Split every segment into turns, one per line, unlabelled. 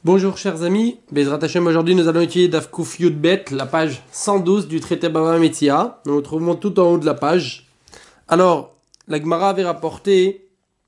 Bonjour chers amis, Bezrat Hashem, aujourd'hui nous allons étudier Daf Kuf Yud Bet, la page 112 du traité Bava Metzia. Nous nous trouvons tout en haut de la page. Alors, la Gemara avait rapporté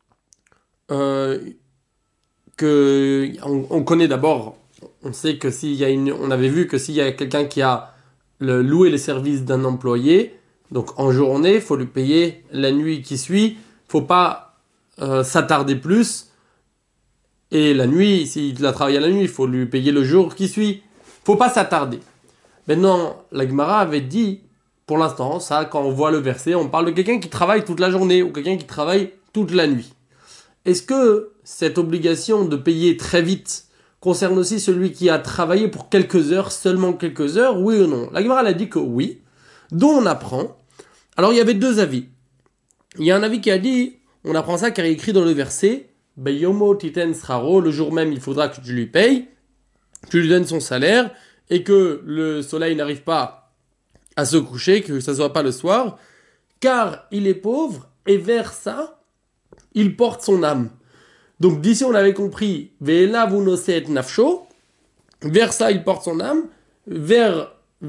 que on connaît d'abord, on sait que on avait vu que s'il y a quelqu'un qui a loué les services d'un employé, donc en journée, il faut lui payer la nuit qui suit, faut pas s'attarder plus. Et la nuit, s'il a travaillé la nuit, il faut lui payer le jour qui suit. Faut pas s'attarder. Maintenant, la Gemara avait dit, pour l'instant, ça, quand on voit le verset, on parle de quelqu'un qui travaille toute la journée ou quelqu'un qui travaille toute la nuit. Est-ce que cette obligation de payer très vite concerne aussi celui qui a travaillé pour quelques heures, seulement quelques heures, oui ou non? La Gemara a dit que oui, dont on apprend. Alors, il y avait deux avis. Il y a un avis qui a dit, on apprend ça car il est écrit dans le verset, Beyomo titen sraro, le jour même il faudra que tu lui payes, tu lui donnes son salaire, et que le soleil n'arrive pas à se coucher, que ça ne soit pas le soir, car il est pauvre, et vers ça, il porte son âme. Donc d'ici on avait compris, Ve'ela vunoset nafsho, vers ça il porte son âme, vers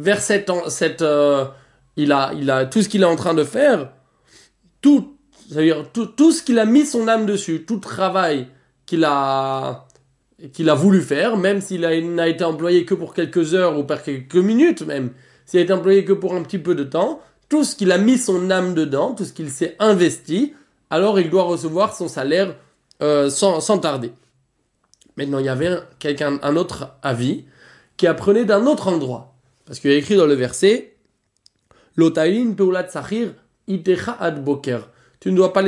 il a tout ce qu'il est en train de faire, c'est-à-dire tout ce qu'il a mis son âme dessus, tout travail qu'il a voulu faire, même s'il n'a été employé que pour quelques heures ou pour quelques minutes même, s'il a été employé que pour un petit peu de temps, tout ce qu'il a mis son âme dedans, tout ce qu'il s'est investi, alors il doit recevoir son salaire sans tarder. Maintenant, il y avait un autre avis qui apprenait d'un autre endroit. Parce qu'il y a écrit dans le verset « Lotailin peulat sachir itecha ad boker » Tu ne dois pas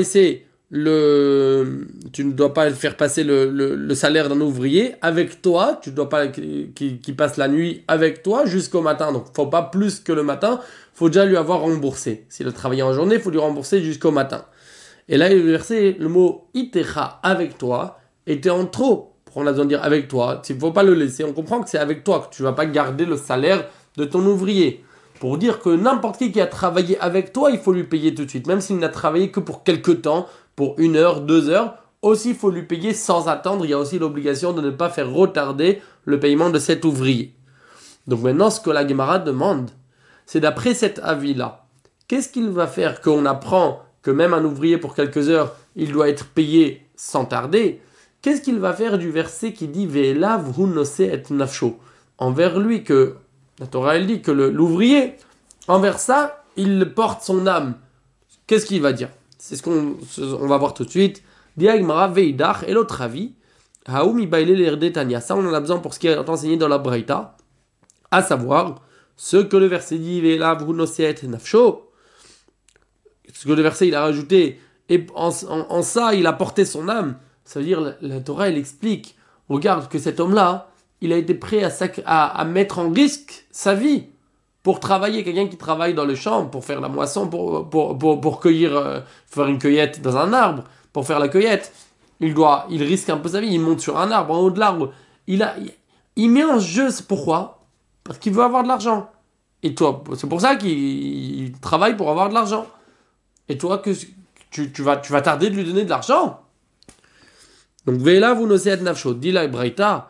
faire passer le salaire d'un ouvrier avec toi. Tu ne dois pas qu'il passe la nuit avec toi jusqu'au matin. Donc, faut pas plus que le matin. Faut déjà lui avoir remboursé. S'il a travaillé en journée, il faut lui rembourser jusqu'au matin. Et là, il est versé le mot itecha avec toi était en trop. Pour on a besoin de dire avec toi. Il ne faut pas le laisser. On comprend que c'est avec toi que tu ne vas pas garder le salaire de ton ouvrier. Pour dire que n'importe qui a travaillé avec toi, il faut lui payer tout de suite. Même s'il n'a travaillé que pour quelques temps, pour 1 heure, 2 heures, aussi il faut lui payer sans attendre. Il y a aussi l'obligation de ne pas faire retarder le paiement de cet ouvrier. Donc maintenant, ce que la Gemara demande, c'est d'après cet avis-là, qu'est-ce qu'il va faire qu'on apprend que même un ouvrier pour quelques heures, il doit être payé sans tarder? Qu'est-ce qu'il va faire du verset qui dit « Ve'ela v'hunose et nafsho » envers lui que... La Torah, elle dit que l'ouvrier, envers ça, il porte son âme. Qu'est-ce qu'il va dire? C'est ce qu'on va voir tout de suite. Diagmara veidach, et l'autre avis, haoumi baile l'erdetania. Ça, on en a besoin pour ce qui est enseigné dans la Braïta, à savoir, ce que le verset dit, ve'ela v'hunoset nafsho, ce que le verset, il a rajouté, et en ça, il a porté son âme. Ça veut dire, la Torah, elle explique, regarde que cet homme-là, il a été prêt à mettre en risque sa vie pour travailler. Quelqu'un qui travaille dans le champ, pour faire la moisson, pour cueillir, faire une cueillette dans un arbre, pour faire la cueillette, il risque un peu sa vie. Il monte sur un arbre, en haut de l'arbre. Il met en jeu, pourquoi? Parce qu'il veut avoir de l'argent. Et toi, c'est pour ça qu'il travaille pour avoir de l'argent. Et toi, que tu vas tarder de lui donner de l'argent. Donc, Ve'ela v'unoset nafsho, dit la Braïta.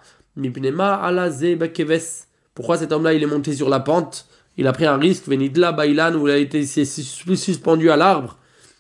Pourquoi cet homme-là il est monté sur la pente? Il a pris un risque, Venidla Bailan, où il a été suspendu à l'arbre.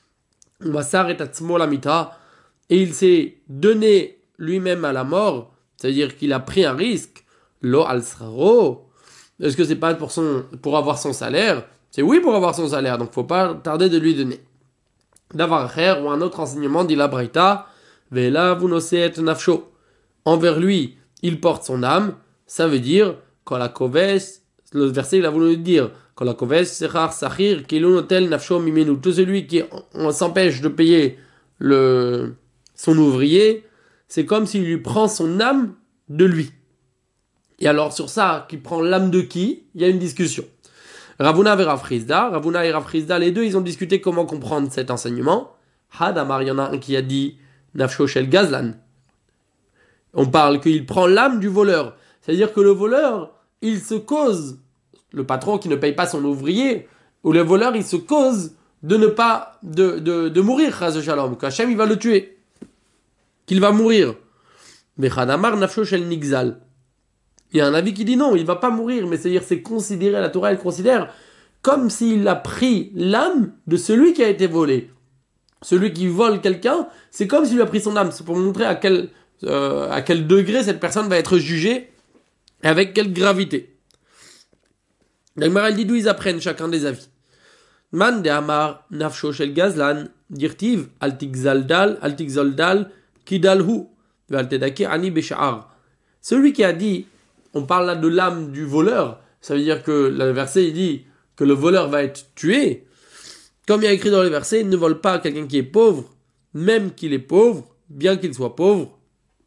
Et il s'est donné lui-même à la mort, c'est-à-dire qu'il a pris un risque. Lo al sraro. Est-ce que c'est pas pour avoir son salaire? C'est oui pour avoir son salaire, donc faut pas tarder de lui donner. D'avoir ou un autre enseignement dit la Braïta, Ve'ela v'unoset nafsho. Envers lui, il porte son âme, ça veut dire, quand la kovesh, le verset il a voulu dire, quand la kovesh sechar sachir, kilun otel nafsho mimenu, tout celui qui s'empêche de payer son ouvrier, c'est comme s'il lui prend son âme de lui. Et alors sur ça, qui prend l'âme de qui? Il y a une discussion. Ravuna et Rav Chizda, les deux, ils ont discuté comment comprendre cet enseignement. Hadamar, il y en a un qui a dit, nafsho shel gazlan. On parle qu'il prend l'âme du voleur. C'est-à-dire que le voleur, il se cause, le patron qui ne paye pas son ouvrier, ou le voleur, il se cause de ne pas, de mourir, Chaz Shalom, qu'Hachem, il va le tuer, qu'il va mourir. Vechadamar nafsho shel nigzal. Il y a un avis qui dit non, il va pas mourir, mais c'est-à-dire c'est considéré, la Torah elle considère comme s'il a pris l'âme de celui qui a été volé. Celui qui vole quelqu'un, c'est comme s'il lui a pris son âme. C'est pour montrer à quel degré cette personne va être jugée et avec quelle gravité. L'Agmara dit d'où ils apprennent chacun des avis. Man de Amar nafsho shel gazlan dirtiv altigzaldal kidalhu valtedaki ani beshar. Celui qui a dit, on parle là de l'âme du voleur, ça veut dire que le verset il dit que le voleur va être tué. Comme il y a écrit dans le verset, ne vole pas quelqu'un qui est pauvre, même qu'il est pauvre, bien qu'il soit pauvre.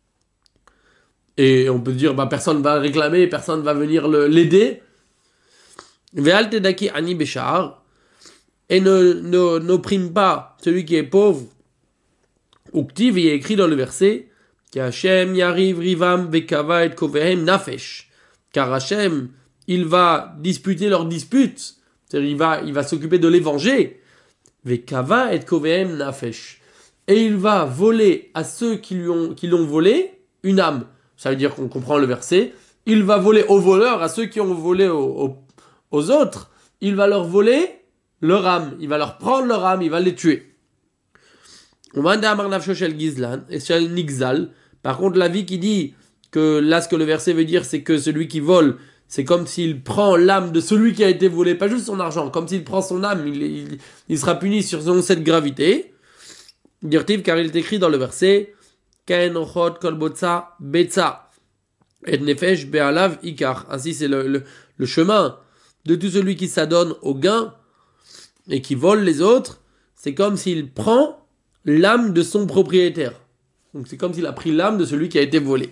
Et on peut dire, personne va réclamer, personne va venir l'aider. Ve'altedaki ani beshar. Et n'opprime pas celui qui est pauvre. Uktiv, il y a écrit dans le verset, Hashem yariv rivam vekava et kovehem nafesh. Car Hashem, il va disputer leurs disputes. C'est-à-dire, il va s'occuper de les venger. Vekava et kovehem nafesh. Et il va voler à ceux qui l'ont volé une âme. Ça veut dire qu'on comprend le verset. Il va voler aux voleurs, à ceux qui ont volé aux autres. Il va leur voler leur âme. Il va leur prendre leur âme, il va les tuer. On va amar nafsho shel gizlan et shel nigzal. Par contre, l'avis qui dit que là, ce que le verset veut dire, c'est que celui qui vole, c'est comme s'il prend l'âme de celui qui a été volé, pas juste son argent, comme s'il prend son âme, il sera puni sur cette gravité. Dirtiv, car il est écrit dans le verset, Kaen ochot kol botza betza et nefesh be'alav ikar. Ainsi, c'est le chemin de tout celui qui s'adonne au gain et qui vole les autres. C'est comme s'il prend l'âme de son propriétaire. Donc c'est comme s'il a pris l'âme de celui qui a été volé.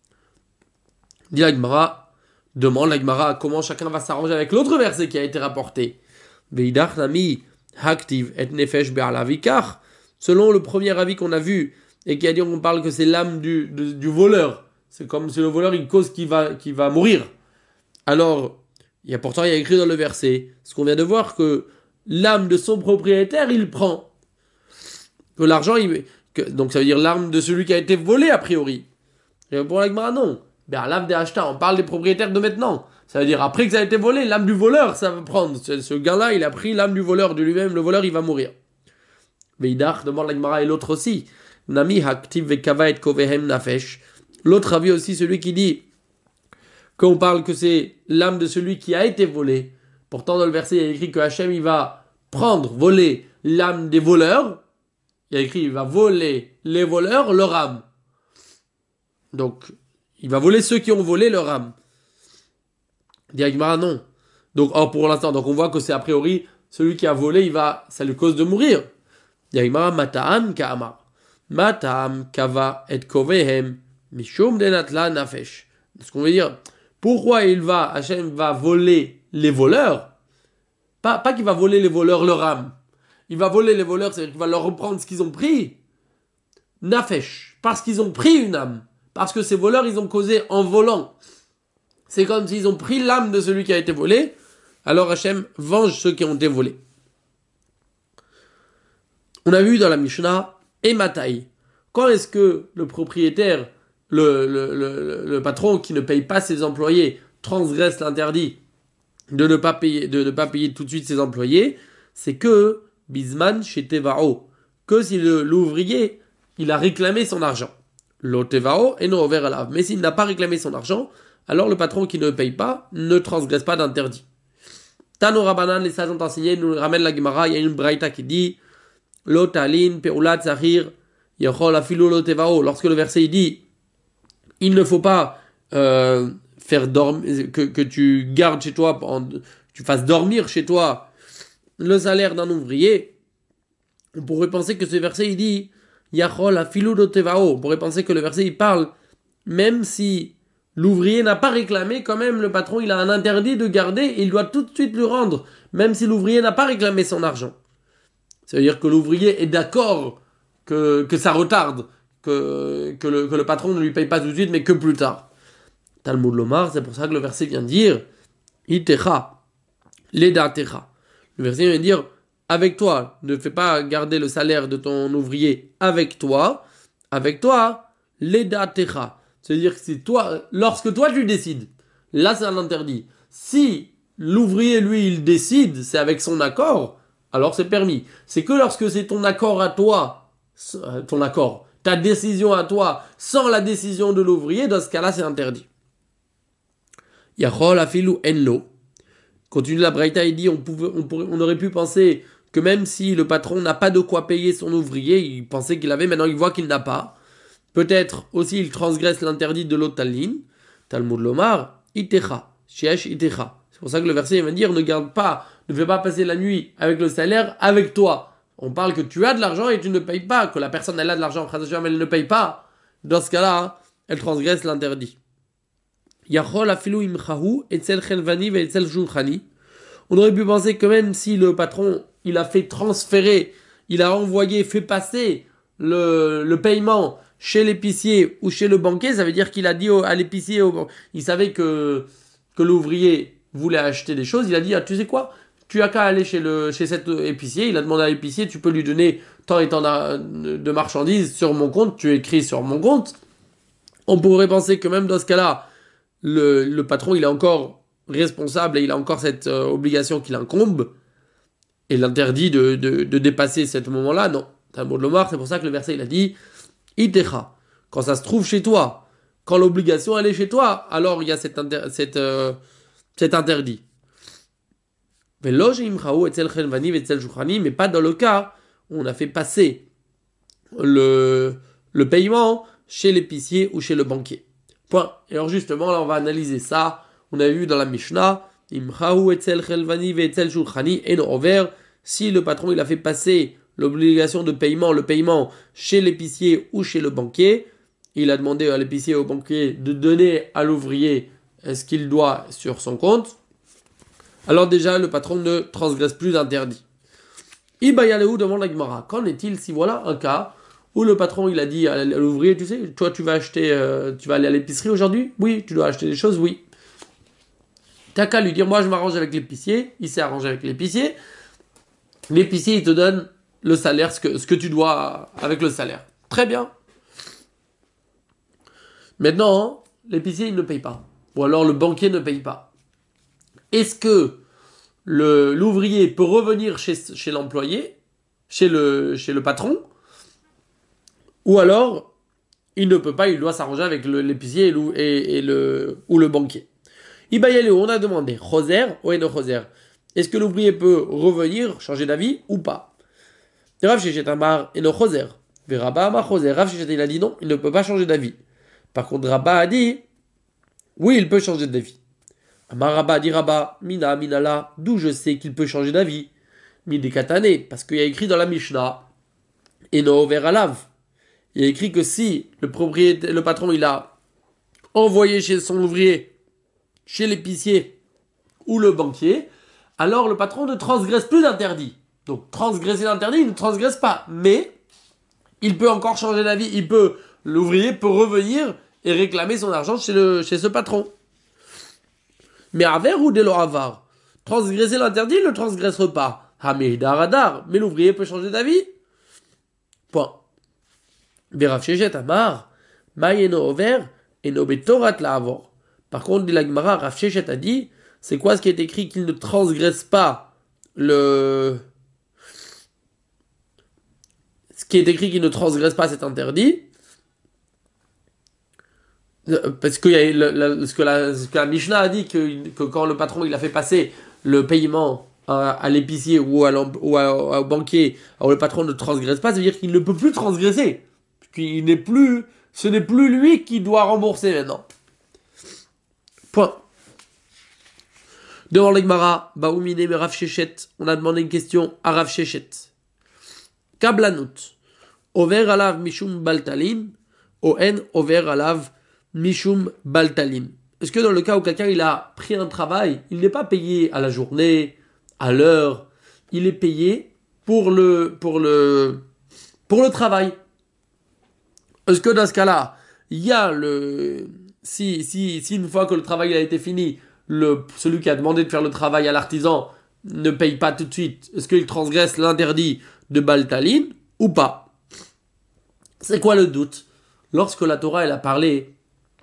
Dit l'Agmara, demande l'Agmara comment chacun va s'arranger avec l'autre verset qui a été rapporté. Veidach nami haktiv et nefesh be'alavikach. Selon le premier avis qu'on a vu et qui a dit qu'on parle que c'est l'âme du voleur. C'est comme si le voleur il cause qu'il va mourir. Alors, il y a écrit dans le verset ce qu'on vient de voir que l'âme de son propriétaire il prend. Que l'argent donc ça veut dire l'âme de celui qui a été volé a priori. Et pour l'Agmara, non. L'âme des acheta, on parle des propriétaires de maintenant. Ça veut dire après que ça a été volé, l'âme du voleur ça va prendre. Ce gars-là, il a pris l'âme du voleur de lui-même, le voleur il va mourir. Veidach, demande l'Agmara et l'autre aussi. Nami haktiv vekava et kovehem nafesh. L'autre avis aussi, celui qui dit qu'on parle que c'est l'âme de celui qui a été volé. Pourtant dans le verset il y a écrit que Hachem il va voler l'âme des voleurs. Il y a écrit, il va voler les voleurs leur âme. Donc, il va voler ceux qui ont volé leur âme. Dit Agmara, non. Donc, pour l'instant, donc on voit que c'est a priori, celui qui a volé, ça lui cause de mourir. Dit Agmara, mata'am ka'amar. Mata'am kava et kovehem, mishum denatla nafesh. Ce qu'on veut dire, pourquoi Hachem va voler les voleurs? Pas qu'il va voler les voleurs leur âme. Il va voler les voleurs, c'est-à-dire qu'il va leur reprendre ce qu'ils ont pris. Nafesh, parce qu'ils ont pris une âme. Parce que ces voleurs, ils ont causé en volant. C'est comme s'ils ont pris l'âme de celui qui a été volé. Alors Hachem venge ceux qui ont été volés. On a vu dans la Mishnah, Ematai. Quand est-ce que le propriétaire, le patron qui ne paye pas ses employés, transgresse l'interdit de ne pas payer tout de suite ses employés? C'est que Bisman chez Tevao, que si l'ouvrier, il a réclamé son argent. Lo Tevao et non over alav. Mais s'il n'a pas réclamé son argent, alors le patron qui ne paye pas ne transgresse pas d'interdit. Tano Rabanan, les sages ont enseigné, nous ramène la Gemara, il y a une braïta qui dit Lo talin peulat zahir yachol afilu lo Tevao. Lorsque le verset il dit il ne faut pas faire dormir, que tu gardes chez toi, tu fasses dormir chez toi le salaire d'un ouvrier, on pourrait penser que ce verset il dit Yachol afilu lo Tevao. On pourrait penser que le verset il parle même si l'ouvrier n'a pas réclamé, quand même le patron il a un interdit de garder et il doit tout de suite le rendre, même si l'ouvrier n'a pas réclamé son argent. Ça veut dire que l'ouvrier est d'accord que ça retarde, que le patron ne lui paye pas tout de suite mais que plus tard. Talmud Lomar, c'est pour ça que le verset vient dire Itecha, Leda Techa. Le verset vient dire avec toi, ne fais pas garder le salaire de ton ouvrier avec toi, Leda Techa. C'est-à-dire que c'est toi, lorsque toi tu décides, là c'est un interdit. Si l'ouvrier, lui, il décide, c'est avec son accord, alors c'est permis. C'est que lorsque c'est ton accord à toi, ton accord, ta décision à toi, sans la décision de l'ouvrier, dans ce cas-là, c'est interdit. Yachol afilu enlo. Continue la Braïta, il dit, on aurait pu penser que même si le patron n'a pas de quoi payer son ouvrier, il pensait qu'il avait, maintenant il voit qu'il n'a pas. Peut-être aussi il transgresse l'interdit de l'otalin. Talmud Lomar, itecha, sheesh itecha. C'est pour ça que le verset il va dire, ne fais pas passer la nuit avec le salaire avec toi. On parle que tu as de l'argent et tu ne payes pas, que la personne elle a de l'argent, elle ne paye pas. Dans ce cas-là, elle transgresse l'interdit. Yachol afilu imchahu etzel chelvani ve etzel shulchani. On aurait pu penser que même si le patron, il a fait transférer, il a envoyé, fait passer le paiement chez l'épicier ou chez le banquier, ça veut dire qu'il a dit à l'épicier, il savait que l'ouvrier voulait acheter des choses, il a dit, tu sais quoi, tu as qu'à aller chez cet épicier, il a demandé à l'épicier, tu peux lui donner tant et tant de marchandises sur mon compte, tu écris sur mon compte. On pourrait penser que même dans ce cas-là, le patron, il est encore responsable et il a encore cette obligation qu'il incombe, et l'interdit de dépasser ce moment-là, non. Talmud Lomar, c'est pour ça que le verset, il a dit, Itecha, quand ça se trouve chez toi, quand l'obligation elle est chez toi, alors il y a cet interdit. Mais pas dans le cas où on a fait passer le paiement chez l'épicier ou chez le banquier. Point. Et alors justement, là on va analyser ça. On a vu dans la Mishnah, si le patron il a fait passer l'obligation de paiement, le paiement chez l'épicier ou chez le banquier, il a demandé à l'épicier et au banquier de donner à l'ouvrier ce qu'il doit sur son compte, alors déjà le patron ne transgresse plus d'interdit. Ibayaleu demande la Gemara, qu'en est-il si voilà un cas où le patron il a dit à l'ouvrier, tu sais, toi tu vas aller à l'épicerie aujourd'hui? Oui, tu dois acheter des choses? Oui. T'as qu'à lui dire, moi je m'arrange avec l'épicier, il s'est arrangé avec l'épicier il te donne le salaire, ce que tu dois avec le salaire. Très bien. Maintenant, l'épicier, il ne paye pas. Ou alors le banquier ne paye pas. Est-ce que l'ouvrier peut revenir chez l'employé, chez le patron, ou alors il ne peut pas, il doit s'arranger avec l'épicier ou le banquier. Ibayelou, on a demandé, Choser ou Eno Choser. Est-ce que l'ouvrier peut revenir, changer d'avis ou pas? Rav Shechet Amar Eno Choser. Rabba Amar Choser. Rav Shechet il a dit non, il ne peut pas changer d'avis. Par contre, Rabba a dit oui, il peut changer d'avis. Amar Rabba a dit Rabba, Mina Minala, d'où je sais qu'il peut changer d'avis? Mide Katane, parce qu'il y a écrit dans la Mishnah Eno Over Alav. Il y a écrit que si le patron il a envoyé chez son ouvrier, chez l'épicier ou le banquier, alors le patron ne transgresse plus d'interdit. Donc transgresser l'interdit, il ne transgresse pas. Mais il peut encore changer d'avis. L'ouvrier peut revenir et réclamer son argent chez ce patron. Mais aver ou delo avar, transgresser l'interdit, il ne transgresse pas. Hamidar adar, mais l'ouvrier peut changer d'avis. Point. Berav Shechet Amar, Mayeno over, eno betorat la avor. Par contre, dit la Gemara, Rav Shechet a dit, c'est quoi ce qui est écrit qu'il ne transgresse pas ce qui est écrit qu'il ne transgresse pas cet interdit? Parce que ce que la Mishnah a dit que quand le patron il a fait passer le paiement à l'épicier ou au banquier, alors le patron ne transgresse pas, ça veut dire qu'il ne peut plus transgresser. Ce n'est plus lui qui doit rembourser maintenant. Point. Devant l'Egmara, Baoumine me Rav Shechet, on a demandé une question à Rav Shechet. Kablanut, over alav mishum baltalin, on over alav mishum baltalin. Est-ce que dans le cas où quelqu'un il a pris un travail, il n'est pas payé à la journée, à l'heure, il est payé pour le travail? Est-ce que dans ce cas-là, il y a si une fois que le travail a été fini, celui qui a demandé de faire le travail à l'artisan ne paye pas tout de suite, est-ce qu'il transgresse l'interdit de Baltalin ou pas? C'est quoi le doute? Lorsque la Torah elle a parlé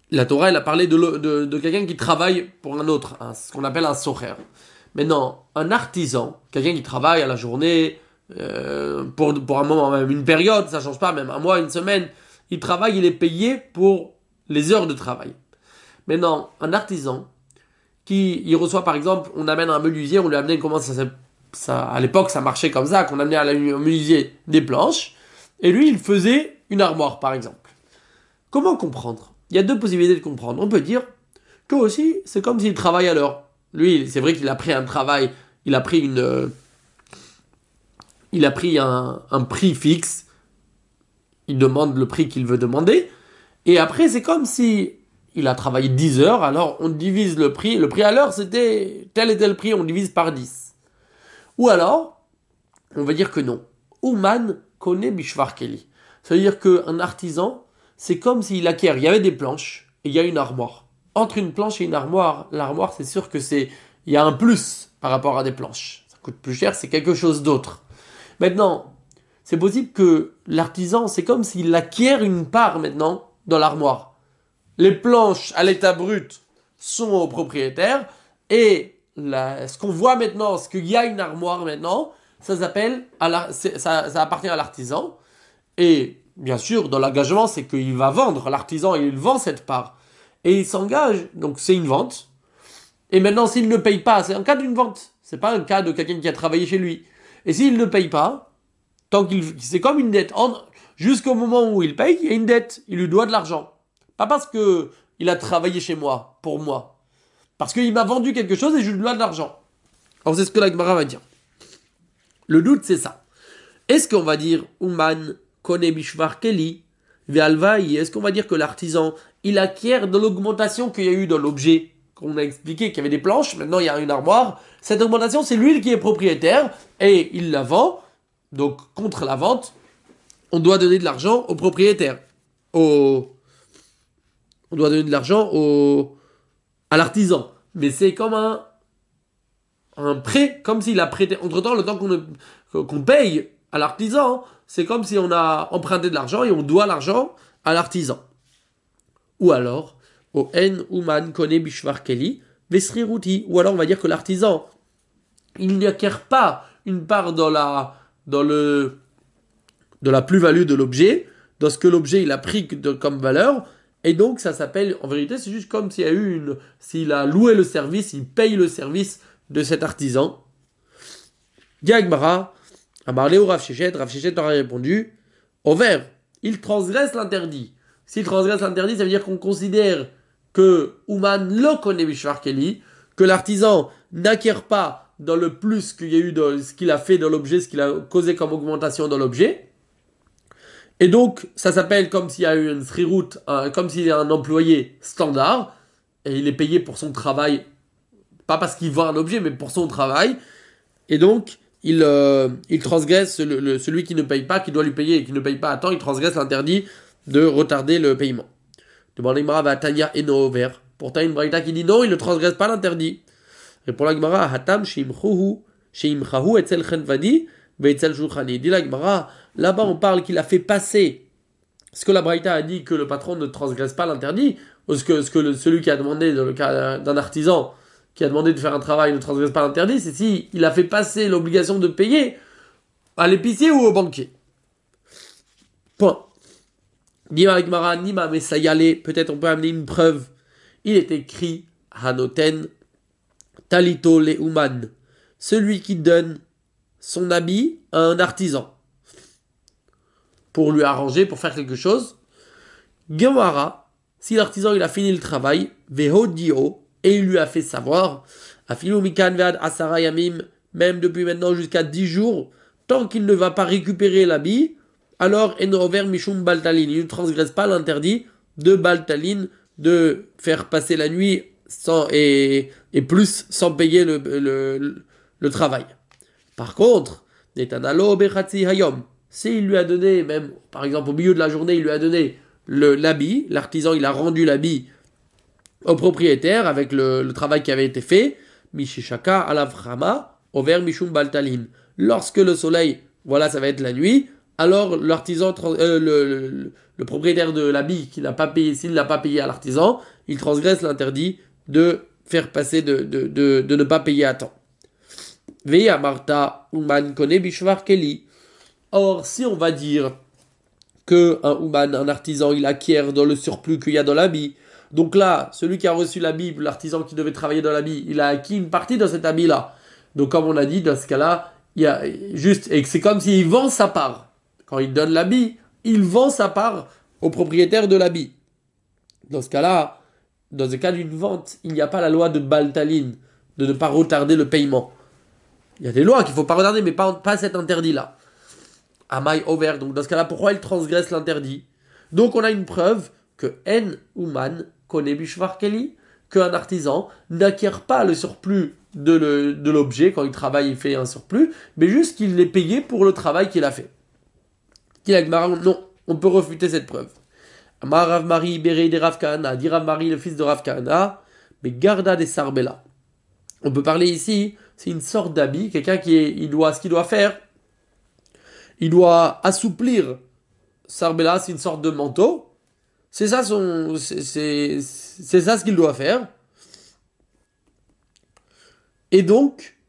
La Torah, elle a parlé de quelqu'un qui travaille pour un autre, ce qu'on appelle un socher. Maintenant, un artisan, quelqu'un qui travaille à la journée, pour un moment, même une période, ça change pas, même un mois, une semaine, il travaille, il est payé pour les heures de travail. Maintenant, un artisan, il reçoit par exemple, on amène un menuisier, on lui amène comment ça à l'époque ça marchait comme ça, qu'on amenait au menuisier des planches, et lui il faisait une armoire par exemple. Comment comprendre? Il y a deux possibilités de comprendre. On peut dire que aussi c'est comme s'il travaille à l'heure. Lui, c'est vrai qu'il a pris un travail, il a pris un prix fixe, il demande le prix qu'il veut demander, et après c'est comme si il a travaillé 10 heures, alors on divise le prix à l'heure c'était tel et tel prix, on divise par 10. Ou alors, on va dire que non. Ouman connaît Bishvar Kelly. Ça veut dire qu'un artisan, c'est comme s'il acquiert, il y avait des planches, et il y a une armoire. Entre une planche et une armoire, l'armoire c'est sûr que il y a un plus par rapport à des planches. Ça coûte plus cher, c'est quelque chose d'autre. Maintenant, c'est possible que l'artisan, c'est comme s'il acquiert une part maintenant dans l'armoire. Les planches à l'état brut sont au propriétaire et ce qu'on voit maintenant, ce qu'il y a une armoire maintenant, ça appartient à l'artisan. Et bien sûr, dans l'engagement, c'est qu'il va vendre. L'artisan, il vend cette part. Et il s'engage, donc c'est une vente. Et maintenant, s'il ne paye pas, c'est un cas d'une vente. C'est pas un cas de quelqu'un qui a travaillé chez lui. Et s'il ne paye pas, c'est comme une dette. Jusqu'au moment où il paye, il y a une dette. Il lui doit de l'argent. Pas parce que il a travaillé chez moi, pour moi. Parce qu'il m'a vendu quelque chose et je lui dois de l'argent. Alors c'est ce que la Gemara va dire. Le doute, c'est ça. Est-ce qu'on va dire Uman Kone Bishvar Keli Ve'alvaï? Est-ce qu'on va dire que l'artisan, il acquiert de l'augmentation qu'il y a eu dans l'objet qu'on a expliqué qu'il y avait des planches, maintenant il y a une armoire. Cette augmentation, c'est lui qui est propriétaire et il la vend. Donc contre la vente, on doit donner de l'argent au propriétaire. On doit donner de l'argent à l'artisan. Mais c'est comme un prêt, comme s'il a prêté. Entre-temps, le temps qu'on paye à l'artisan, c'est comme si on a emprunté de l'argent et on doit l'argent à l'artisan. Ou alors, au En Uman Kone Bishvar Keli Vesriruti. Ou alors on va dire que l'artisan, il n'acquiert pas une part dans la plus-value de l'objet, dans ce que l'objet il a pris comme valeur. Et donc, ça s'appelle, en vérité, c'est juste comme s'il a loué le service, il paye le service de cet artisan. Diagmara, Amarleo Rav Shechet aurait répondu, Over, il transgresse l'interdit. S'il transgresse l'interdit, ça veut dire qu'on considère que Ouman lo connaît Bishvar Keli, que l'artisan n'acquiert pas dans le plus qu'il y a eu dans ce qu'il a fait dans l'objet, ce qu'il a causé comme augmentation dans l'objet. Et donc, ça s'appelle comme s'il y a eu une sriroute, comme s'il y a un employé standard, et il est payé pour son travail, pas parce qu'il vend un objet, mais pour son travail. Et donc, il transgresse celui qui ne paye pas, qui doit lui payer et qui ne paye pas à temps, il transgresse l'interdit de retarder le paiement. Demande l'Igmara va Tanya Eno Over. Pourtant, une braïta qui dit non, il ne transgresse pas l'interdit. Répond l'Igmara, Hatam Sheimchahu Etzel Chenvadi Ve'etzel Shulchani. Dit l'Igmara, là-bas on parle qu'il a fait passer ce que la braïta a dit que le patron ne transgresse pas l'interdit, ou celui qui a demandé, dans le cas d'un artisan, qui a demandé de faire un travail ne transgresse pas l'interdit, c'est si il a fait passer l'obligation de payer à l'épicier ou au banquier. Point. Dima Gmara, Nima, mais ça y allait, peut-être on peut amener une preuve. Il est écrit, Hanoten, Talito Leuman, celui qui donne son habit à un artisan pour lui arranger, pour faire quelque chose. Gemara, si l'artisan il a fini le travail, Vehodio, et il lui a fait savoir, Afilu Mikan Vead Asara Yamim, même depuis maintenant jusqu'à 10 jours, tant qu'il ne va pas récupérer l'habit, alors Enover Mishum Baltalin, il ne transgresse pas l'interdit de Baltalin, de faire passer la nuit et plus sans payer le travail. Par contre, Netanalo Bechatzi Hayom, s'il lui a donné, même par exemple au milieu de la journée, il lui a donné l'habit, l'artisan il a rendu l'habit au propriétaire avec le travail qui avait été fait, Mishishaka Alavrama, Over Mishum Baltalin. Lorsque le soleil, voilà, ça va être la nuit, alors l'artisan, le propriétaire de l'habit qui n'a pas payé, s'il n'a pas payé à l'artisan, il transgresse l'interdit de faire passer, de ne pas payer à temps. Veya Marta Uman Kone Bishvar Keli. Or, si on va dire que un Uman, un artisan, il acquiert dans le surplus qu'il y a dans l'habit, donc là, celui qui a reçu l'habit, l'artisan qui devait travailler dans l'habit, il a acquis une partie de cet habit-là. Donc, comme on a dit, dans ce cas-là, il y a juste, et c'est comme s'il vend sa part. Quand il donne l'habit, il vend sa part au propriétaire de l'habit. Dans ce cas-là, dans le cas d'une vente, il n'y a pas la loi de Baltaline, de ne pas retarder le paiement. Il y a des lois qu'il ne faut pas retarder, mais pas cet interdit-là. Amai over, donc dans ce cas-là, pourquoi il transgresse l'interdit? Donc on a une preuve que En Uman connaît Bishvar Keli, qu'un artisan n'acquiert pas le surplus de l'objet, quand il travaille, il fait un surplus, mais juste qu'il est payé pour le travail qu'il a fait. Non, on peut refuter cette preuve. Amar Rav Mari Berei de Rav Kahana, dit Rav Mari, le fils de Rav Kahana, mais garda des Sarbella. On peut parler ici, c'est une sorte d'habit, quelqu'un ce qu'il doit faire, il doit assouplir Sarbella, c'est une sorte de manteau. C'est ça c'est ça ce qu'il doit faire. Et donc,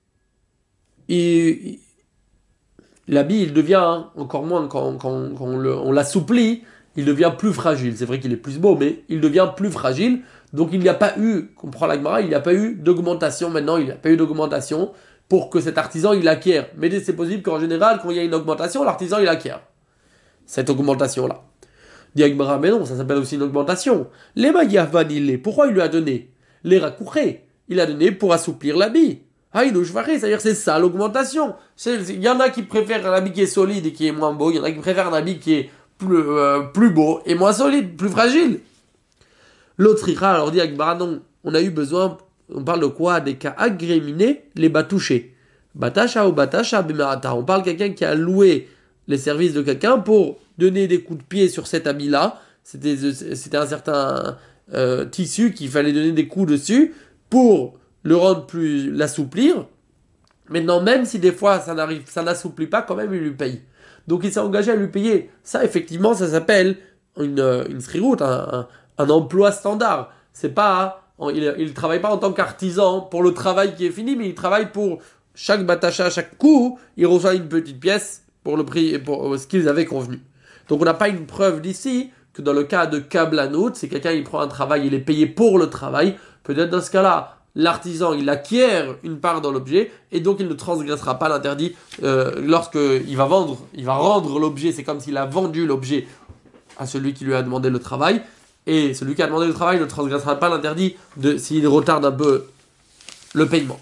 l'habit, il devient, encore moins quand on l'assouplit, il devient plus fragile. C'est vrai qu'il est plus beau, mais il devient plus fragile. Donc il n'y a pas eu, comprend l'Agmara, il n'y a pas eu d'augmentation maintenant, il n'y a pas eu d'augmentation pour que cet artisan il acquiert. Mais c'est possible qu'en général, quand il y a une augmentation, l'artisan il acquiert cette augmentation-là. Dit Agmara, mais non, ça s'appelle aussi une augmentation. Les Magavanilé, pourquoi il lui a donné? Les Rakouré, il a donné pour assouplir l'habit. Ah, il c'est-à-dire c'est ça l'augmentation. Il y en a qui préfèrent un habit qui est solide et qui est moins beau, il y en a qui préfèrent un habit qui est plus beau et moins solide, plus fragile. L'autre ira, alors dit Agmara, non, on a eu besoin, on parle de quoi? Des cas agréminés, les batouchés. Batasha ou batasha bimarata. On parle de quelqu'un qui a loué les services de quelqu'un pour donner des coups de pied sur cet habit-là. C'était un certain tissu qu'il fallait donner des coups dessus pour le rendre l'assouplir. Maintenant, même si des fois ça n'assouplit pas, quand même il lui paye. Donc il s'est engagé à lui payer. Ça, effectivement, ça s'appelle une sriroute, un emploi standard. C'est pas, il travaille pas en tant qu'artisan pour le travail qui est fini, mais il travaille pour chaque batacha, chaque coup, il reçoit une petite pièce pour le prix, pour ce qu'ils avaient convenu. Donc on n'a pas une preuve d'ici que dans le cas de Kablanout, c'est quelqu'un qui prend un travail, il est payé pour le travail. Peut-être dans ce cas-là, l'artisan il acquiert une part dans l'objet et donc il ne transgressera pas l'interdit lorsqu'il va rendre l'objet. C'est comme s'il a vendu l'objet à celui qui lui a demandé le travail. Et celui qui a demandé le travail ne transgressera pas l'interdit s'il retarde un peu le paiement.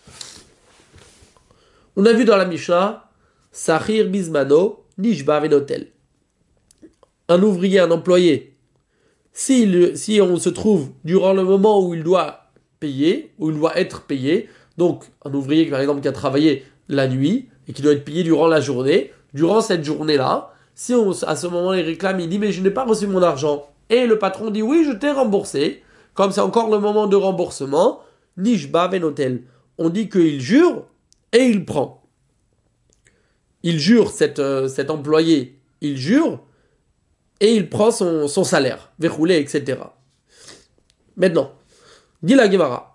On a vu dans la Mishnah, Sahir Bismano, Nishba Venotel. Un ouvrier, un employé, si on se trouve durant le moment où il doit payer, où il doit être payé, donc un ouvrier par exemple qui a travaillé la nuit et qui doit être payé durant la journée, durant cette journée-là, si à ce moment il réclame, il dit mais je n'ai pas reçu mon argent, et le patron dit oui je t'ai remboursé, comme c'est encore le moment de remboursement, Nishba Venotel, on dit qu'il jure et il prend. Il jure, cet employé, il jure et il prend son salaire, verroulé, etc. Maintenant, dit la Gemara,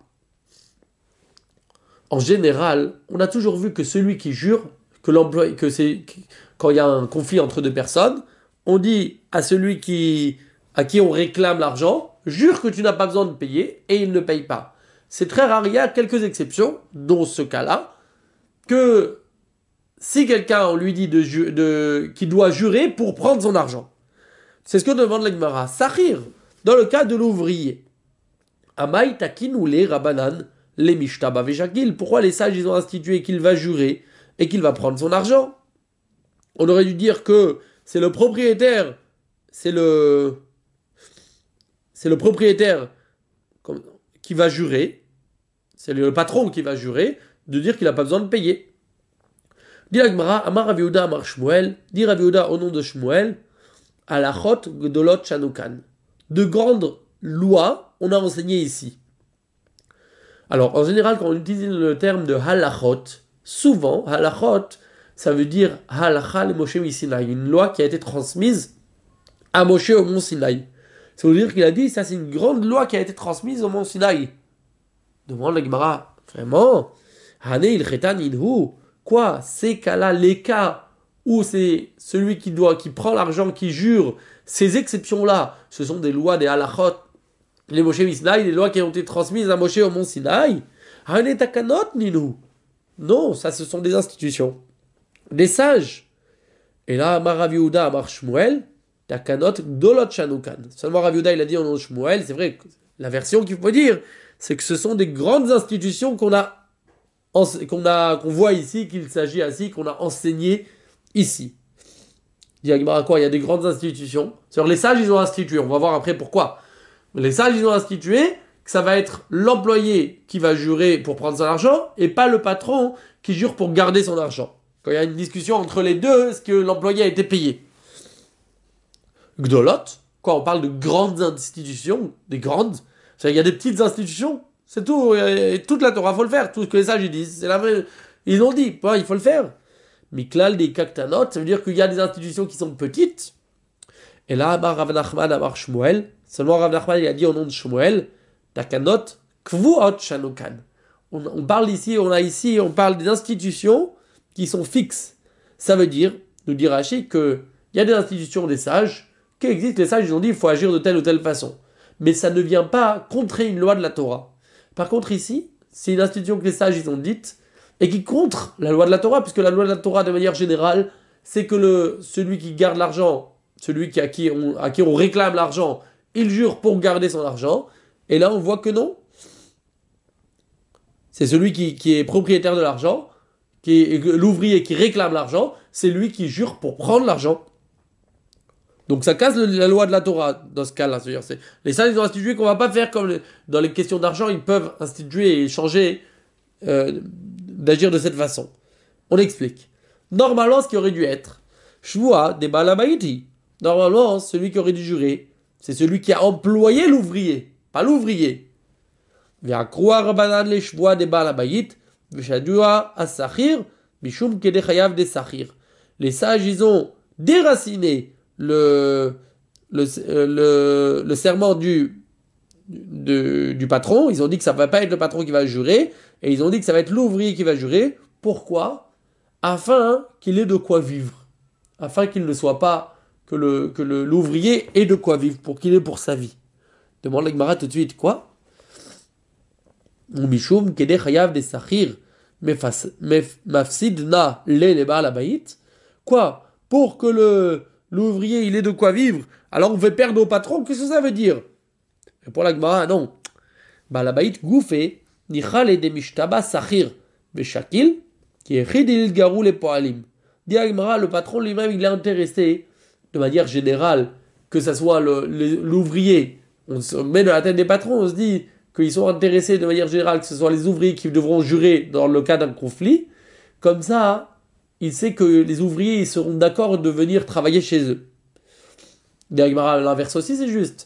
en général, on a toujours vu que celui qui jure, quand il y a un conflit entre deux personnes, on dit à celui à qui on réclame l'argent, jure que tu n'as pas besoin de payer, et il ne paye pas. C'est très rare, il y a quelques exceptions, dont ce cas-là, que si quelqu'un, on lui dit qu'il doit jurer pour prendre son argent. C'est ce que demande la Gemara. Sahir, dans le cas de l'ouvrier. Amai takin ou les rabanan, les mishtaba veshakil. Pourquoi les sages ils ont institué qu'il va jurer et qu'il va prendre son argent? On aurait dû dire que c'est le propriétaire, c'est le propriétaire qui va jurer, c'est le patron qui va jurer, de dire qu'il n'a pas besoin de payer. Dit la Gemara, Amar Rav Yehuda Amar Shmuel, dit Rav Yehuda au nom de Shmuel, Alachot Gdolot Shanukan. De grandes lois, on a enseigné ici. Alors, en général, quand on utilise le terme de halachot, souvent, halachot, ça veut dire Halacha le Moshe Sinaï, une loi qui a été transmise à Moshe au mont Sinaï. Ça veut dire qu'il a dit, ça c'est une grande loi qui a été transmise au mont Sinaï. Demande la Gemara, vraiment? Hane il chetan inhu. Quoi? Ces cas-là, les cas où c'est celui qui prend l'argent, qui jure, ces exceptions-là, ce sont des lois, des halachot, les Moshe Sinaï, les lois qui ont été transmises à Moshe au mont Sinaï. Hane takanot ninu. Non, ça ce sont des institutions, des sages. Et là, Rav Yehuda Amar Shmuel, takanot dolot shanukan. Seulement Rav Yehuda il a dit en nom de Shmuel, c'est vrai, la version qu'il faut dire, c'est que ce sont des grandes institutions qu'on voit ici, qu'il s'agit ainsi, qu'on a enseigné ici. Il y a quoi? Il y a des grandes institutions. C'est-à-dire les sages, ils ont institué. On va voir après pourquoi. Mais les sages, ils ont institué que ça va être l'employé qui va jurer pour prendre son argent et pas le patron qui jure pour garder son argent. Quand il y a une discussion entre les deux, est-ce que l'employé a été payé? Gdolot, quoi, on parle de grandes institutions, des grandes. Il y a des petites institutions, c'est tout. Et toute la Torah, il faut le faire. Tout ce que les sages ils disent, c'est la même. Ils ont dit, ouais, il faut le faire. Miklal des kaktanot, ça veut dire qu'il y a des institutions qui sont petites. Et là, Rav Nachman Amar Shmuel, seulement Rav Nachman il a dit au nom de Shmuel, takanot kvuot shanukan. On parle ici, on parle des institutions qui sont fixes. Ça veut dire, nous dit Rashi, qu'il y a des institutions des sages qui existent. Les sages, ils ont dit, il faut agir de telle ou telle façon. Mais ça ne vient pas contrer une loi de la Torah. Par contre, ici, c'est une institution que les sages, ils ont dite, et qui contre la loi de la Torah, puisque la loi de la Torah, de manière générale, c'est que celui qui garde l'argent, celui à qui on réclame l'argent, il jure pour garder son argent. Et là, on voit que non. C'est celui qui est propriétaire de l'argent, qui est l'ouvrier qui réclame l'argent, c'est lui qui jure pour prendre l'argent. Donc ça casse la loi de la Torah dans ce cas-là. C'est-à-dire, les sages ils ont institué qu'on ne va pas faire comme dans les questions d'argent, ils peuvent instituer et changer d'agir de cette façon. On explique. Normalement, ce qui aurait dû être Shvua de Balabaïti. Normalement, celui qui aurait dû jurer, c'est celui qui a employé l'ouvrier, pas l'ouvrier. V'akroa banan le Shvua de Balabaït, v'shadua as-sachir, mishum kede chayav de sachir. Les sages, ils ont déraciné le serment du patron. Ils ont dit que ça ne va pas être le patron qui va jurer, et ils ont dit que ça va être l'ouvrier qui va jurer. Pourquoi? Afin qu'il ait de quoi vivre. Afin qu'il ne soit pas que l'ouvrier ait de quoi vivre, pour qu'il ait pour sa vie. Demande la Gemara tout de suite, quoi? Mishum kede chayav de sachir mafsidna le baal habayit. Quoi? Pour que l'ouvrier il ait de quoi vivre, alors on fait perdre au patron, qu'est-ce que ça veut dire? Et pour la Gemara, non. Baal habayit goufé nichale de mishtaba sachir beshakil qui est ridil garou les poalim. Dit la Gemara, le patron lui-même il est intéressé de manière générale que ça soit l'ouvrier. On se met dans la tête des patrons, on se dit qu'ils sont intéressés de manière générale que ce soit les ouvriers qui devront jurer dans le cas d'un conflit. Comme ça, il sait que les ouvriers ils seront d'accord de venir travailler chez eux. L'inverse aussi, c'est juste.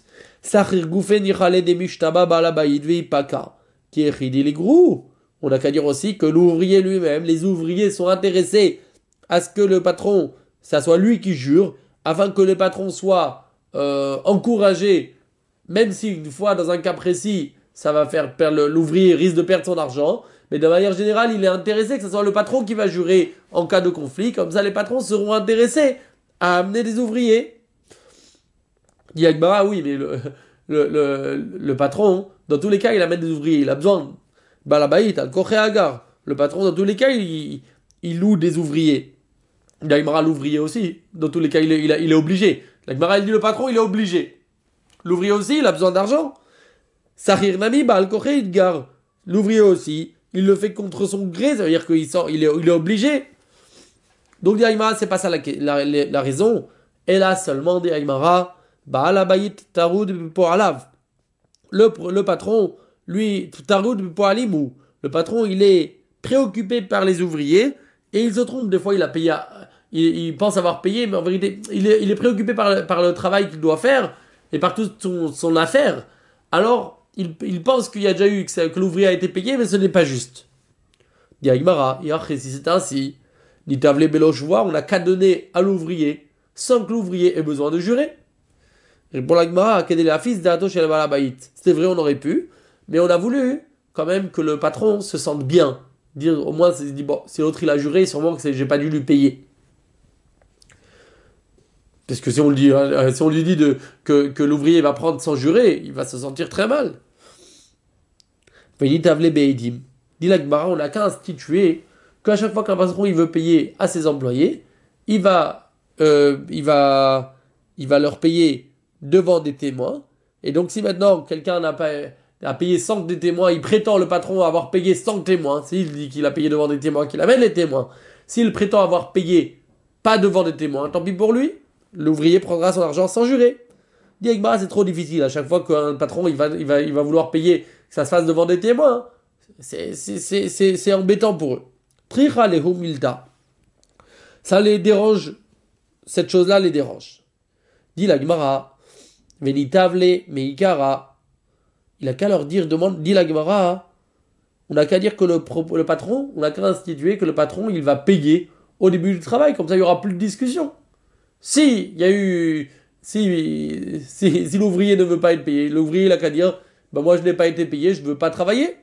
On n'a qu'à dire aussi que l'ouvrier lui-même, les ouvriers sont intéressés à ce que le patron, ça soit lui qui jure, afin que le patron soit encouragé, même si une fois, dans un cas précis, ça va faire perdre l'ouvrier risque de perdre son argent. Mais de manière générale, il est intéressé que ce soit le patron qui va jurer en cas de conflit. Comme ça, les patrons seront intéressés à amener des ouvriers. Il y a Gemara, oui, mais le patron, dans tous les cas, il amène des ouvriers. Il a besoin. Balabaït, al-Koché Agar. Le patron, dans tous les cas, il loue des ouvriers. Il y a Gemara, l'ouvrier aussi. Dans tous les cas, il est obligé. La Gemara, il dit le patron, il est obligé. L'ouvrier aussi, il a besoin d'argent. Sahir Nami, al-Koché Idgar. L'ouvrier aussi. Il le fait contre son gré, ça veut dire qu'il est obligé. Donc, dit Aïmara, c'est pas ça la raison. Et là seulement, dit Aïmara, Ba'alabayit Taroud Po'alav. Le patron, lui, Taroud Po'alimou. Le patron, il est préoccupé par les ouvriers et il se trompe. Des fois, il pense avoir payé, mais en vérité, il est préoccupé par le travail qu'il doit faire et par toute son affaire. Alors, il pense qu'il y a déjà que l'ouvrier a été payé, mais ce n'est pas juste. Dit Aïmara, si c'est ainsi, Ni tavle belochvoa, on n'a qu'à donner à l'ouvrier, sans que l'ouvrier ait besoin de jurer. Répond la Gemara, c'était vrai, on aurait pu, mais on a voulu quand même que le patron se sente bien. Dire au moins, il se dit, bon, si l'autre il a juré, sûrement que j'ai pas dû lui payer. Parce que si on, si on lui dit que l'ouvrier va prendre sans jurer, il va se sentir très mal. Dit la Gemara, on n'a qu'à instituer qu'à chaque fois qu'un patron il veut payer à ses employés, il va, il va, il va leur payer devant des témoins. Et donc si maintenant quelqu'un a payé sans que des témoins, il prétend le patron avoir payé sans témoins, s'il dit qu'il a payé devant des témoins, qu'il amène les témoins. S'il prétend avoir payé pas devant des témoins, tant pis pour lui, l'ouvrier prendra son argent sans jurer. Dit Agmara, c'est trop difficile. À chaque fois qu'un patron il va vouloir payer, que ça se fasse devant des témoins, c'est embêtant pour eux. Tricha lehu milta. Ça les dérange, cette chose-là les dérange. Dit la Gemara, venitavle meikara. Il a qu'à leur dire, dit la Gemara, on n'a qu'à dire que le patron, on n'a qu'à instituer que le patron, il va payer au début du travail, comme ça il n'y aura plus de discussion. Si l'ouvrier ne veut pas être payé, l'ouvrier il a qu'à dire, ben moi je n'ai pas été payé, je ne veux pas travailler.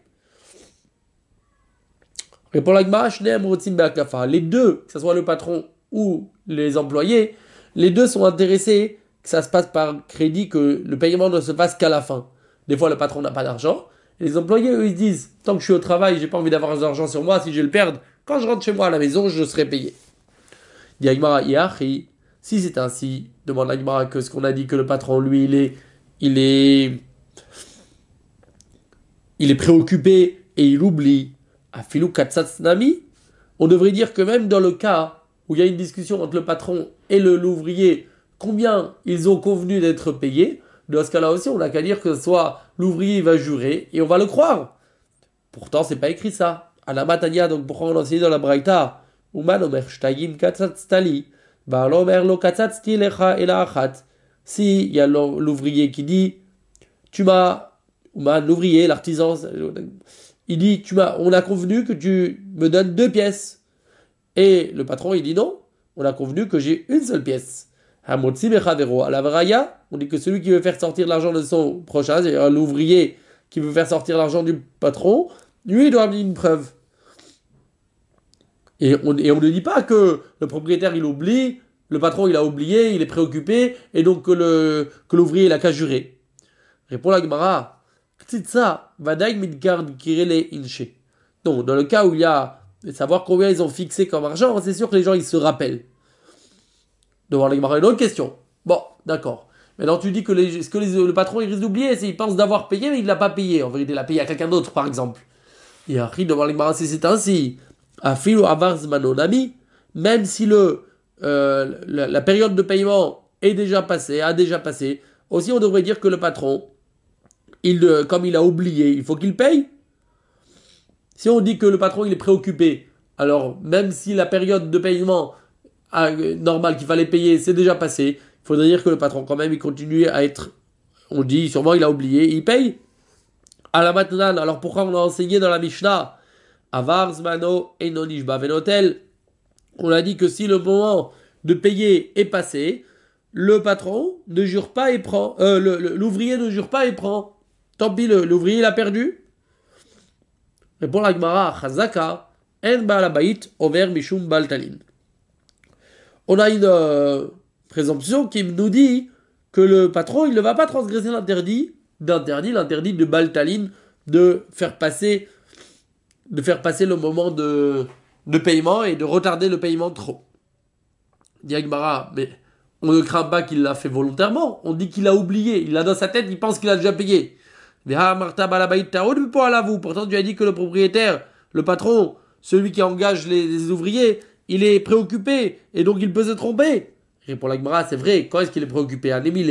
Répond la Gemara, les deux, que ce soit le patron ou les employés, les deux sont intéressés que ça se passe par crédit, que le paiement ne se fasse qu'à la fin. Des fois, le patron n'a pas d'argent. Et les employés, eux, ils se disent, tant que je suis au travail, j'ai pas envie d'avoir d'argent sur moi, si je vais le perdre, quand je rentre chez moi à la maison, je serai payé. Dit Agmara, si c'est ainsi, demande Agmara que ce qu'on a dit que le patron, lui, il est préoccupé et il oublie. Afilu katsatsnami, on devrait dire que même dans le cas où il y a une discussion entre le patron et l'ouvrier, combien ils ont convenu d'être payés, dans ce cas-là aussi, on n'a qu'à dire que soit l'ouvrier va jurer et on va le croire. Pourtant, c'est pas écrit ça. À la matania, donc pourquoi on enseigne dans la Braïta, Uman omer shtagim katsatstali, ba l'omer lo katsatsti lecha ela achat. Si il y a l'ouvrier qui dit, l'ouvrier, l'artisan, il dit, on a convenu que tu me donnes 2 pièces. Et le patron, il dit non, on a convenu que j'ai une seule pièce. Hamotzi mechavero à la vraya, on dit que celui qui veut faire sortir l'argent de son prochain, c'est-à-dire l'ouvrier qui veut faire sortir l'argent du patron, lui, il doit amener une preuve. Et on ne dit pas que le propriétaire, il oublie, le patron, il a oublié, il est préoccupé, et donc que l'ouvrier, il a qu'à jurer. Répond la Gemara, Ktitsa, vadaï midgard kirele inche. Donc, dans le cas où il y a savoir combien ils ont fixé comme argent, c'est sûr que les gens, ils se rappellent. Devant la Gemara, une autre question. Bon, d'accord. Maintenant, tu dis que le patron, il risque d'oublier, c'est il pense d'avoir payé, mais il ne l'a pas payé. En vérité, il l'a payé à quelqu'un d'autre, par exemple. Et après, devant la Gemara, c'est ainsi. Afilu avar zmanonami, même si la période de paiement a déjà passé, aussi on devrait dire que le patron, comme il a oublié, il faut qu'il paye. Si on dit que le patron il est préoccupé, alors même si la période de paiement normale qu'il fallait payer c'est déjà passé, il faudrait dire que le patron quand même il continue à être, on dit sûrement il a oublié, il paye. À la maintenant, alors pourquoi on a enseigné dans la Mishnah Avar zmano enonishba venotel, on a dit que si le moment de payer est passé, le patron ne jure pas et prend, l'ouvrier ne jure pas et prend. Tant pis, l'ouvrier il a perdu. Répond la Gemara, Chazaka, en baalabait over mishum baltalin. On a une présomption qui nous dit que le patron il ne va pas transgresser l'interdit de baltalin, de faire passer le moment de paiement et de retarder le paiement trop. Dit Agmara, mais on ne craint pas qu'il l'a fait volontairement, on dit qu'il a oublié, il a dans sa tête, il pense qu'il a déjà payé. Pourtant tu as dit que le propriétaire, le patron, celui qui engage les ouvriers, il est préoccupé et donc il peut se tromper. Répond l'Agmara, c'est vrai, quand est-ce qu'il est préoccupé?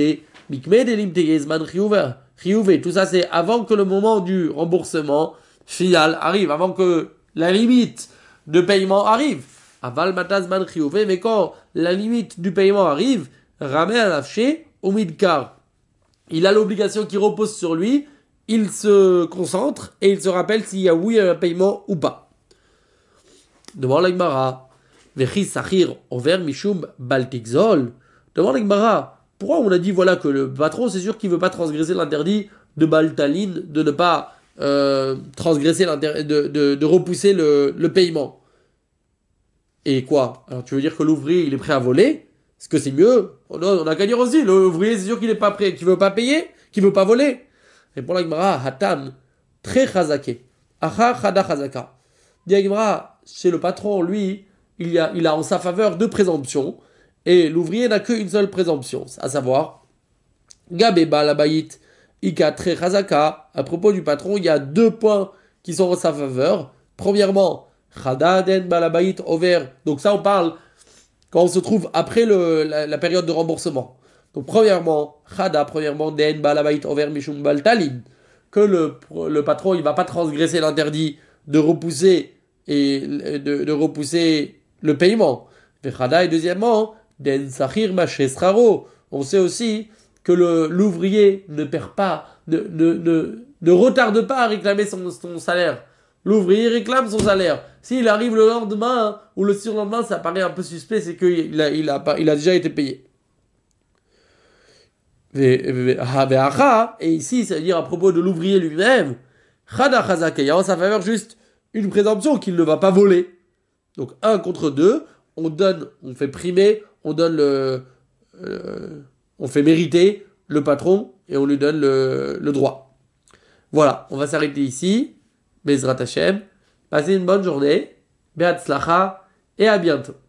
Tout ça c'est avant que le moment du remboursement final arrive, avant que la limite de paiement arrive. Aval mataz man chiyuve, mais quand la limite du paiement arrive, ramé à l'afché au midkar. Il a l'obligation qui repose sur lui, il se concentre et il se rappelle s'il y a oui un paiement ou pas. Devant l'Agmara, Vechi sachir over mishum baltikzol. Demande Gemara, pourquoi on a dit voilà que le patron, c'est sûr qu'il veut pas transgresser l'interdit de baltaline, de ne pas transgresser l'interdit, de repousser le paiement. Et quoi? Alors tu veux dire que l'ouvrier il est prêt à voler? Est-ce que c'est mieux? On a qu'à dire aussi, l'ouvrier c'est sûr qu'il est pas prêt, qu'il veut pas payer, qu'il veut pas voler. Répond la Gemara, Hatam, très chazake. Acha chada chazaka. Dit la Gemara, chez le patron, lui, il a en sa faveur deux présomptions, et l'ouvrier n'a qu'une seule présomption, à savoir, Gabeba la bayit, Ika très chazaka. À propos du patron, il y a deux points qui sont en sa faveur. Premièrement, Chada den balabayit over. Donc ça, on parle quand on se trouve après la période de remboursement. Donc premièrement, den balabayit over mishum baltalin. Que le patron, il va pas transgresser l'interdit de repousser de repousser le paiement. Et deuxièmement, den sachir machesraro. On sait aussi que l'ouvrier ne perd pas, ne retarde pas à réclamer son salaire. L'ouvrier réclame son salaire. S'il arrive le lendemain ou le surlendemain, ça paraît un peu suspect, c'est qu'il a déjà été payé. Et ici, ça veut dire à propos de l'ouvrier lui-même, il y a en sa faveur juste une présomption qu'il ne va pas voler. Donc 1 contre 2, on fait primer, on fait mériter le patron et on lui donne le droit. Voilà, on va s'arrêter ici. Bezrat Hashem. Passez une bonne journée. Be'atzlacha et à bientôt.